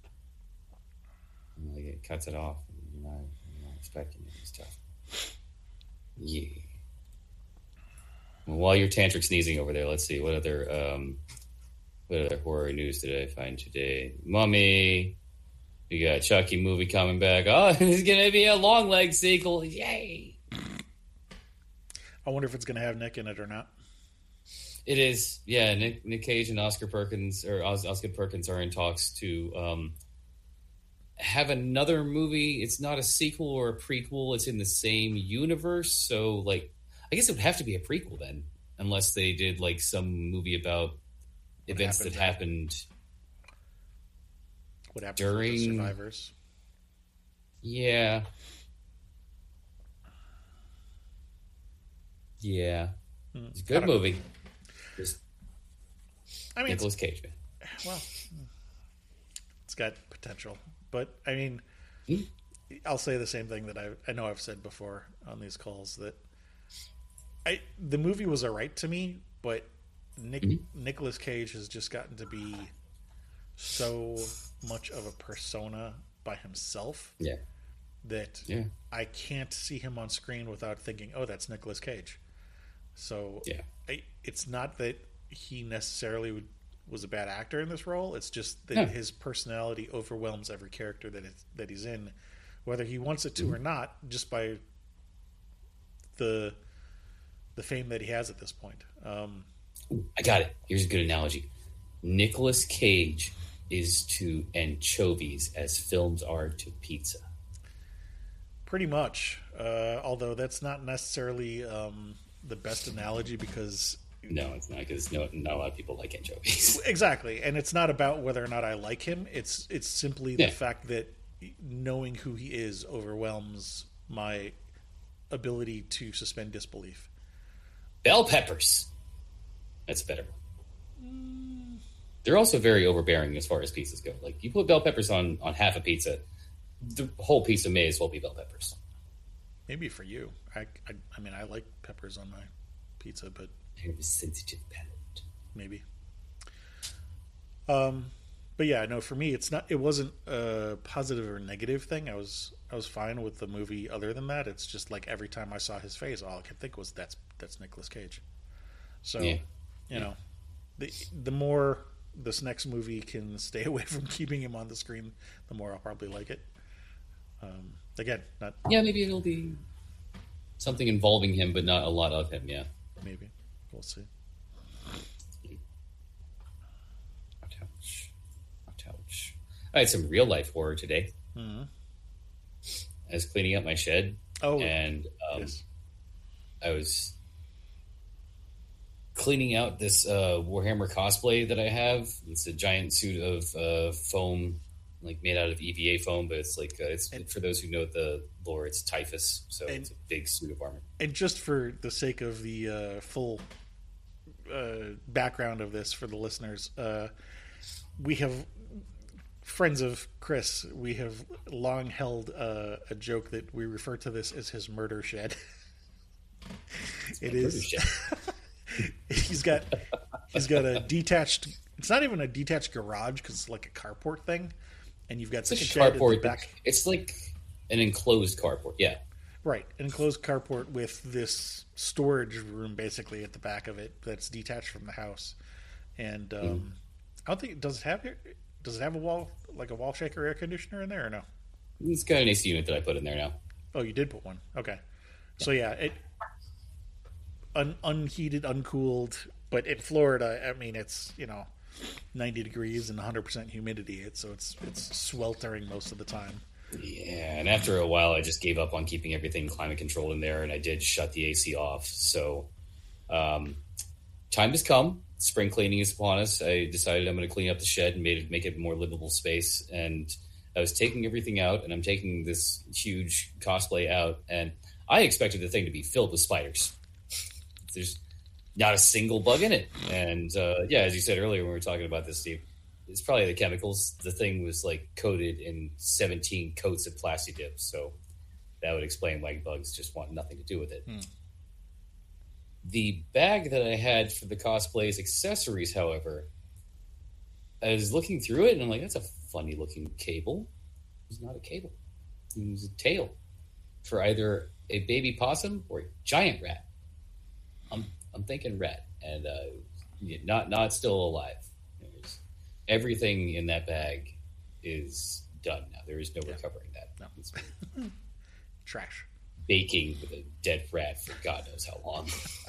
S2: like it cuts it off. You're not, you're not expecting it and stuff. Yeah. Well, while you're tantric sneezing over there, let's see what other um, what other horror news did I find today? Mummy. We got Chucky movie coming back. Oh, it's gonna be a long leg sequel. Yay!
S1: I wonder if it's going to have Nick in it or not.
S2: It is, yeah. Nick, Nick Cage and Oscar Perkins or Os, Oscar Perkins are in talks to um, have another movie. It's not a sequel or a prequel. It's in the same universe. So, like, I guess it would have to be a prequel then, unless they did like some movie about what events happened that happened.
S1: What happened
S2: during
S1: to the survivors?
S2: Yeah. Yeah.
S1: Mm,
S2: It's a good movie. Just
S1: I mean,
S2: Nicolas Cage, man.
S1: Well, it's got potential, but I mean,
S2: Hmm?
S1: I'll say the same thing that I I know I've said before on these calls that I the movie was alright to me, but Nick
S2: Mm-hmm.
S1: Nicolas Cage has just gotten to be so much of a persona by himself
S2: Yeah.
S1: that
S2: Yeah.
S1: I can't see him on screen without thinking, "Oh, that's Nicolas Cage." So
S2: Yeah.
S1: I, it's not that he necessarily would, was a bad actor in this role. It's just that
S2: No.
S1: his personality overwhelms every character that it's, that he's in, whether he wants it to
S2: Mm-hmm.
S1: or not, just by the the fame that he has at this point. Um,
S2: Ooh, I got it. Here's a good analogy. Nicolas Cage is to anchovies as films are to pizza.
S1: pretty much, uh, although that's not necessarily um, the best analogy because
S2: No, it's not because no, not a lot of people like anchovies.
S1: exactly, and it's not about whether or not I like him. It's it's simply the
S2: Yeah.
S1: fact that knowing who he is overwhelms my ability to suspend disbelief.
S2: Bell peppers. That's better. They're also very overbearing as far as pizzas go. Like you put bell peppers on on half a pizza, the whole pizza may as well be bell peppers.
S1: Maybe for you, I, I, I mean, I like peppers on my pizza, but
S2: I have a sensitive palate.
S1: maybe. Um, but yeah, no, for me, it's not. It wasn't a positive or negative thing. I was I was fine with the movie. Other than that, it's just like every time I saw his face, all I could think was that's that's Nicolas Cage. So,
S2: Yeah.
S1: you know, the the more this next movie can stay away from keeping him on the screen, the more I'll probably like it. Um, again, not
S2: Yeah, maybe it'll be something involving him, but not a lot of him. Yeah.
S1: maybe. We'll see.
S2: Ouch. Ouch. I had some real life horror today.
S1: Mm-hmm.
S2: I was cleaning up my shed,
S1: Oh,
S2: and um,
S1: yes.
S2: I was cleaning out this uh, Warhammer cosplay that I have. It's a giant suit of uh, foam, like made out of E V A foam, but it's like uh, it's
S1: And-
S2: for those who know the lore. It's typhus, so
S1: And-
S2: it's a big suit of armor.
S1: And just for the sake of the uh, full uh, background of this for the listeners, uh, we have friends of Chris. We have long held uh, a joke that we refer to this as his murder shed. It
S2: My
S1: is.
S2: murder shed.
S1: he's got he's got a detached. It's not even a detached garage because it's like a carport thing, and you've got
S2: It's
S1: the
S2: like a
S1: shed at the
S2: carport.
S1: back.
S2: It's like an enclosed carport. Yeah.
S1: Right, an enclosed carport with this storage room basically at the back of it that's detached from the house. And um,
S2: Mm.
S1: I don't think does it have does it have a wall like a wall shaker air conditioner in there or no?
S2: It's got an A C unit that I put in there now.
S1: Oh, you did put one. Okay. Yeah. So yeah, it un, unheated, uncooled, but in Florida, I mean, it's you know ninety degrees and one hundred percent humidity. It's so it's it's sweltering most of the time.
S2: Yeah, and after a while, I just gave up on keeping everything climate controlled in there, and I did shut the A C off. So, um, time has come. Spring cleaning is upon us. I decided I'm going to clean up the shed and made it make it a more livable space. And I was taking everything out, and I'm taking this huge cosplay out, and I expected the thing to be filled with spiders. There's not a single bug in it. And uh, yeah, as you said earlier when we were talking about this, Steve, it's probably the chemicals. The thing was like coated in seventeen coats of Plasti Dip, so that would explain why bugs just want nothing to do with it. Hmm. The bag that I had for the cosplay's accessories, however, I was looking through it and I'm like, that's a funny looking cable. It was not a cable. It was a tail for either a baby possum or a giant rat. I'm I'm thinking rat, and uh, not not still alive. There's, everything in that bag is done now. There is no yeah. recovering that.
S1: No. It's trash.
S2: Baking with a dead rat for God knows how long.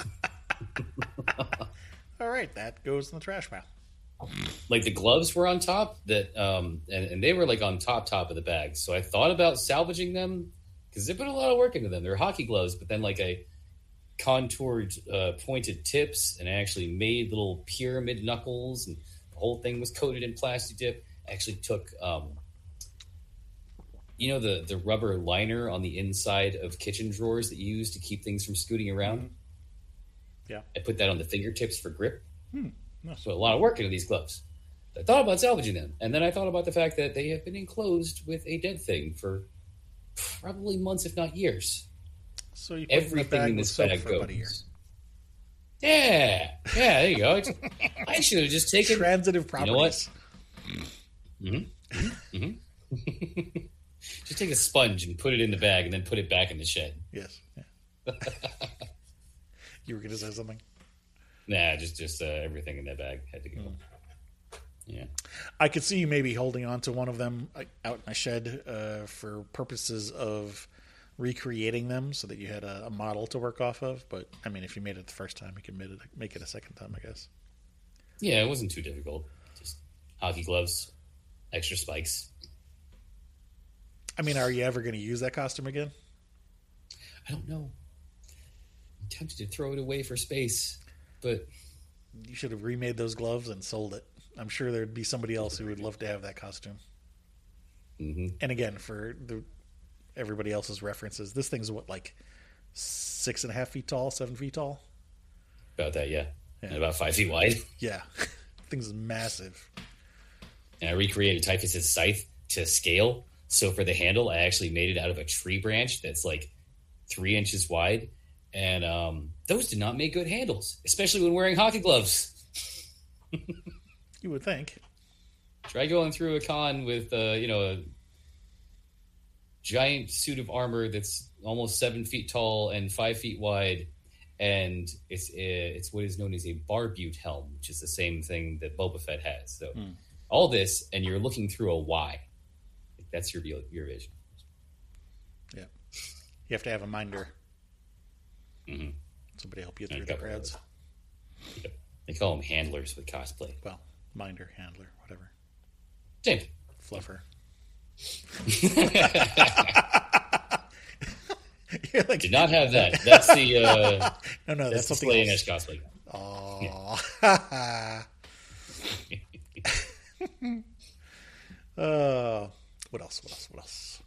S1: All right, that goes in the trash pile.
S2: Like the gloves were on top, that um, and, and they were like on top top of the bag. So I thought about salvaging them because they put a lot of work into them. They're hockey gloves, but then like I contoured uh, pointed tips, and I actually made little pyramid knuckles, and the whole thing was coated in Plasti Dip. I actually took. Um, You know the, the rubber liner on the inside of kitchen drawers that you use to keep things from scooting around?
S1: Mm-hmm. Yeah.
S2: I put that on the fingertips for grip.
S1: Hmm. Nice.
S2: So a lot of work into these gloves. I thought about salvaging them. And then I thought about the fact that they have been enclosed with a dead thing for probably months, if not years.
S1: So you
S2: Everything in this bag goes. Yeah. Yeah, there you go. I should have just taken...
S1: Transitive properties.
S2: You know what? Mm-hmm. Mm-hmm. Just take a sponge and put it in the bag and then put it back in the shed.
S1: Yes. Yeah. You were going to say something?
S2: Nah, just just uh, everything in that bag had to go. Mm. Yeah.
S1: I could see you maybe holding on to one of them out in my shed uh, for purposes of recreating them so that you had a, a model to work off of. But, I mean, if you made it the first time, you can make it, make it a second time, I guess.
S2: Yeah, it wasn't too difficult. Just hockey gloves, extra spikes.
S1: I mean, are you ever going to use that costume again?
S2: I don't know. I'm tempted to throw it away for space, but...
S1: You should have remade those gloves and sold it. I'm sure there'd be somebody else who would love to have that costume.
S2: Mm-hmm.
S1: And again, for the everybody else's references, this thing's what, like six and a half feet tall, seven feet tall?
S2: About that, yeah. yeah. And about five feet wide.
S1: Yeah. Thing's massive.
S2: And I recreated Typhus's scythe to scale. So for the handle, I actually made it out of a tree branch that's like three inches wide. And um, those did not make good handles, especially when wearing hockey gloves.
S1: You would think.
S2: Try going through a con with, uh, you know, a giant suit of armor that's almost seven feet tall and five feet wide. And it's a, it's what is known as a barbute helm, which is the same thing that Boba Fett has. So mm. all this, and you're looking through a Y. That's your your vision.
S1: Yeah, you have to have a minder.
S2: Mm-hmm.
S1: Somebody help you through the crowds.
S2: Yep. They call them handlers with cosplay.
S1: Well, minder, handler, whatever.
S2: Same.
S1: Fluffer. You're like,
S2: did not have that. That's the uh,
S1: no, no. That's,
S2: that's
S1: something else.
S2: Cosplay.
S1: Oh. uh, what else? What else? What else?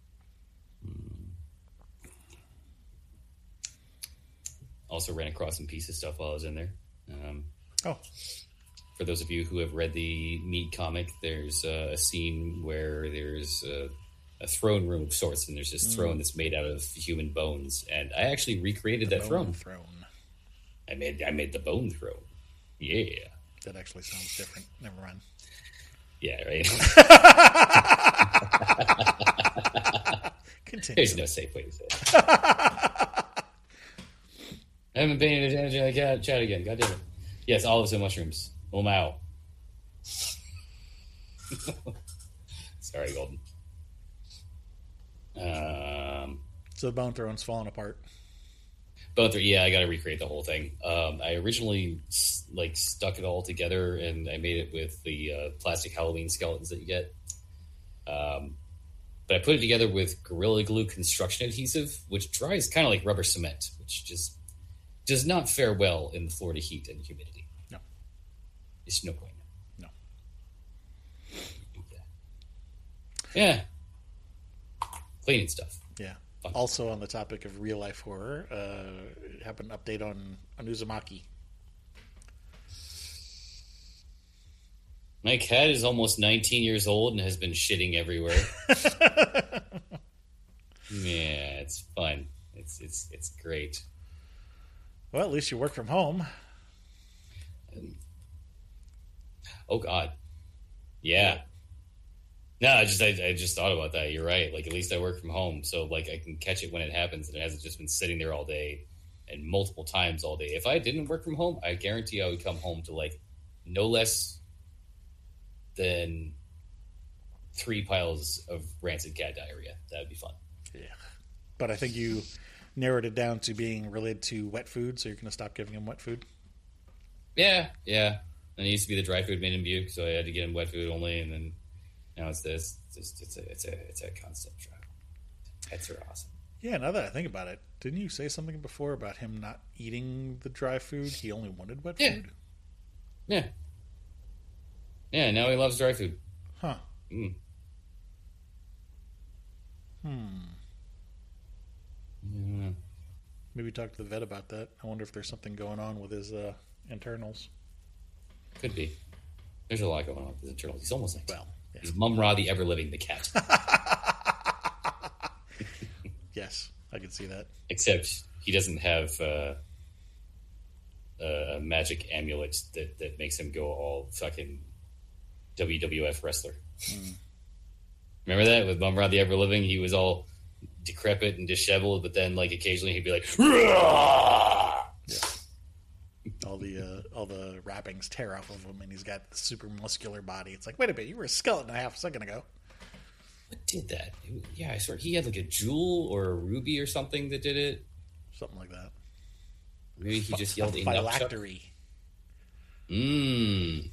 S2: Also ran across some piece of stuff while I was in there. Um,
S1: oh.
S2: For those of you who have read the Mead comic, there's uh, a scene where there's a, a throne room of sorts, and there's this mm. throne that's made out of human bones. And I actually recreated
S1: the
S2: that throne.
S1: throne.
S2: I made I made the bone throne. Yeah.
S1: That actually sounds different. Never mind.
S2: Yeah, right?
S1: Continue.
S2: There's no safe way to say it. I haven't been paying attention to the chat again. God damn it. Yes, olives and mushrooms. Oh, wow. Sorry, Golden. Um,
S1: So the Bone Throne's falling apart.
S2: Both are, yeah, I got to recreate the whole thing. Um, I originally like stuck it all together, and I made it with the uh, plastic Halloween skeletons that you get. Um, but I put it together with Gorilla Glue construction adhesive, which dries kind of like rubber cement, which just does not fare well in the Florida heat and humidity.
S1: No,
S2: it's no point.
S1: No.
S2: Yeah, cleaning stuff.
S1: Yeah. Also, on the topic of real life horror, uh, have an update on, on Uzumaki.
S2: My cat is almost nineteen years old and has been shitting everywhere. Yeah, it's fun. It's it's it's great.
S1: Well, at least you work from home.
S2: Um, oh God, yeah. No, I just I, I just thought about that. You're right. Like, at least I work from home, so like I can catch it when it happens, and it hasn't just been sitting there all day and multiple times all day. If I didn't work from home, I guarantee I would come home to like no less than three piles of rancid cat diarrhea. That would be fun.
S1: Yeah, but I think you narrowed it down to being related to wet food, so you're going to stop giving him wet food.
S2: Yeah, yeah. And it used to be the dry food made him puke, so I had to get him wet food only, and then. Now it's this. It's just, it's a it's a it's a constant struggle. Pets are awesome.
S1: Yeah, now that I think about it, didn't you say something before about him not eating the dry food? He only wanted wet
S2: yeah.
S1: food?
S2: Yeah. Yeah, now he loves dry food.
S1: Huh.
S2: Mm.
S1: Hmm.
S2: Yeah.
S1: Maybe talk to the vet about that. I wonder if there's something going on with his uh, internals.
S2: Could be. There's a lot going on with his internals. He's almost like
S1: well. Yeah.
S2: He's Mum-Ra, the ever-living, the cat.
S1: Yes, I can see that.
S2: Except he doesn't have uh, a magic amulet that, that makes him go all fucking W W F wrestler. Mm. Remember that with Mum-Ra, the ever-living? He was all decrepit and disheveled, but then like occasionally he'd be like, yeah.
S1: all the uh, all the wrappings tear off of him, and he's got the super muscular body. It's like, wait a minute, you were a skeleton a half a second ago.
S2: What did that? It, yeah, I swear he had like a jewel or a ruby or something that did it.
S1: Something like that.
S2: Maybe he just yelled
S1: a phylactery.
S2: Mmm.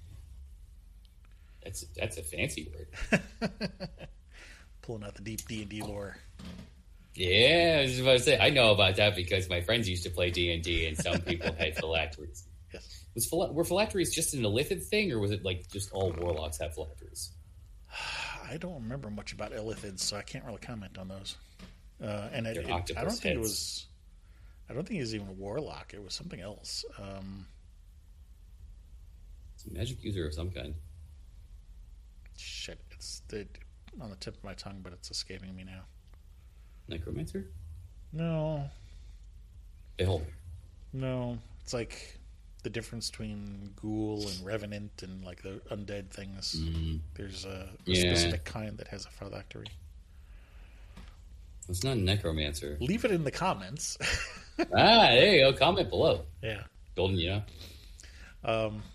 S2: That's that's a fancy word.
S1: Pulling out the deep D and D lore.
S2: Yeah, I was just about to say, I know about that because my friends used to play D and D, and some people had phylacteries.
S1: Yes.
S2: Was phila- were phylacteries just an illithid thing, or was it like just all warlocks have phylacteries?
S1: I don't remember much about illithids, so I can't really comment on those. Uh, and it, it, I don't think
S2: heads.
S1: it was. I don't think it was even a warlock. It was something else. Um,
S2: it's a magic user of some kind.
S1: Shit, it's the, on the tip of my tongue, but it's escaping me now.
S2: Necromancer?
S1: No.
S2: Beholder?
S1: No. It's like the difference between ghoul and revenant and like the undead things. Mm. There's a, a yeah. specific kind that has a phylactery.
S2: It's not a necromancer.
S1: Leave it in the comments.
S2: Ah, there you go. Comment below.
S1: Yeah.
S2: Golden, you know?
S1: Um,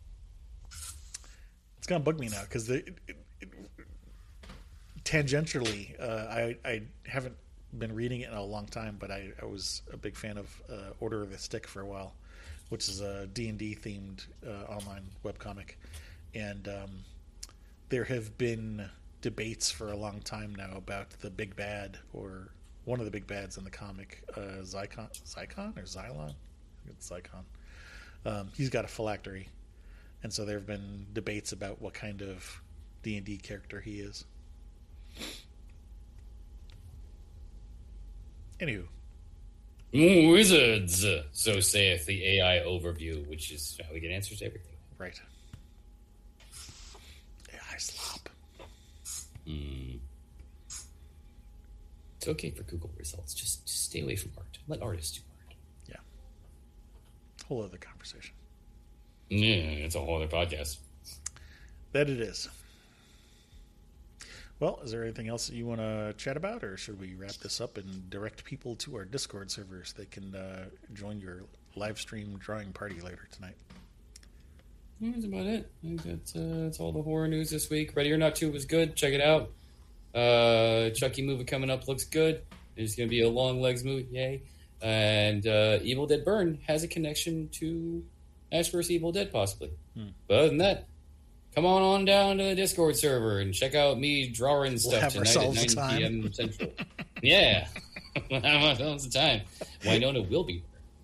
S1: it's going to bug me now because the... It, it, it, tangentially, uh, I, I haven't been reading it in a long time, but I, I was a big fan of uh, Order of the Stick for a while, which is a D and D themed uh, online webcomic. And um, there have been debates for a long time now about the big bad, or one of the big bads in the comic, uh, Zycon, Zycon or Xylon? It's Zycon. Um, he's got a phylactery. And so there have been debates about what kind of D and D character he is. Anywho.
S2: Wizards, so saith the A I overview, which is how we get answers to everything.
S1: Right. A I slop.
S2: Mm. It's okay for Google results. Just, just stay away from art. Let artists do art.
S1: Yeah. Whole other conversation.
S2: Yeah, it's a whole other podcast.
S1: That it is. Well, is there anything else that you want to chat about, or should we wrap this up and direct people to our Discord servers? They can uh, join your live stream drawing party later tonight.
S2: That's about it. I think that's, uh, that's all the horror news this week. Ready or Not two was good. Check it out. Uh, Chucky movie coming up looks good. It's going to be a long legs movie. Yay. And uh, Evil Dead Burn has a connection to Ash versus. Evil Dead, possibly. Hmm. But other than that, come on on down to the Discord server and check out me drawing stuff
S1: we'll
S2: tonight at nine p.m. Central. Yeah. We'll have ourselves the time. Winona will be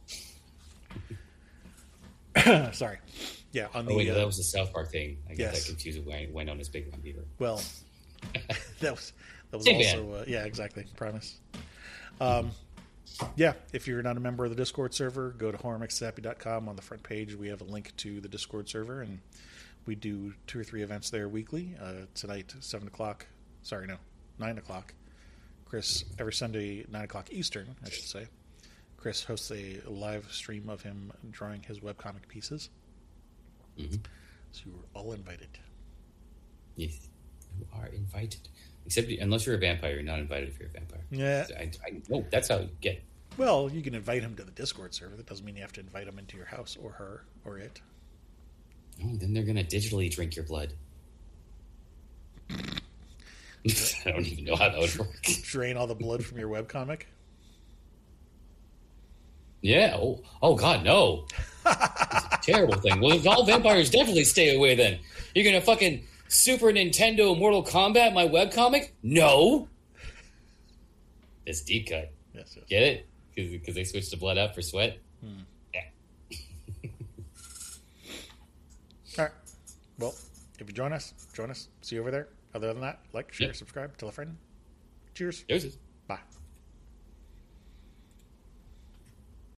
S1: there. Sorry. Yeah, on the,
S2: oh, wait,
S1: uh,
S2: that was the South Park thing. I got
S1: yes.
S2: that confused with Winona's Big Round Beaver.
S1: Well, that was that was
S2: Big
S1: also uh, yeah, exactly. Promise. Um, yeah, if you're not a member of the Discord server, go to horror mix happy dot com. On the front page, we have a link to the Discord server, and we do two or three events there weekly. Uh, tonight, seven o'clock. Sorry, no, nine o'clock. Chris, every Sunday, nine o'clock Eastern, I should say. Chris hosts a live stream of him drawing his webcomic pieces.
S2: Mm-hmm.
S1: So you were all invited.
S2: Yes, you are invited. Except unless you're a vampire, you're not invited if you're a vampire.
S1: Yeah.
S2: I, I, no, that's how you get.
S1: Well, you can invite him to the Discord server. That doesn't mean you have to invite him into your house or her or it.
S2: Oh, then they're going to digitally drink your blood. I don't even know how that would work.
S1: Drain all the blood from your webcomic?
S2: Yeah. Oh, oh God, no. It's a terrible thing. Well, all vampires definitely stay away then. You're going to fucking Super Nintendo Mortal Kombat my webcomic? No. It's deep cut.
S1: Yes, yes.
S2: Get it? Because they switched the blood out for sweat?
S1: Hmm.
S2: Yeah.
S1: All right. Well, if you join us, join us. See you over there. Other than that, like, share,
S2: yep.
S1: subscribe, tell a friend. Cheers.
S2: Deuces.
S1: Bye.